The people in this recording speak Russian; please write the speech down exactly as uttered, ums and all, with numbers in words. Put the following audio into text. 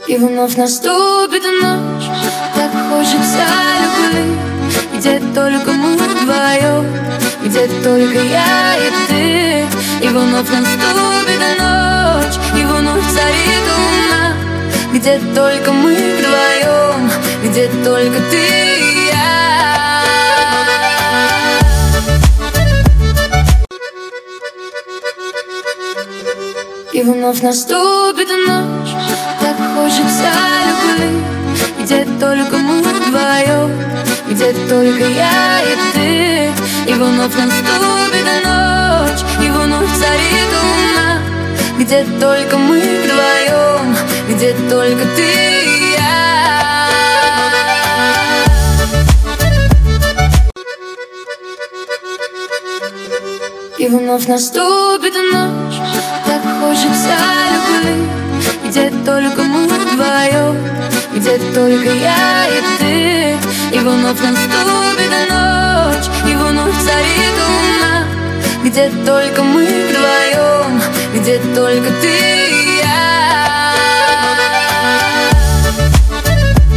И вновь наступит ночь, так хочется любви, где только мы вдвоем, где только я и ты. И вновь наступит ночь, и вновь царит луна, где только мы вдвоем, где только ты и я. И вновь наступит ночь, так хочется любви, где только мы вдвоем, где только я и ты. И вновь наступит ночь, и вновь царит луна, где только мы вдвоем, где только ты и я. И вновь наступит ночь, так хочется любви, где только мы вдвоем, где только я и ты. И вновь наступит ночь, и вновь царит луна, где только мы вдвоем, где только ты.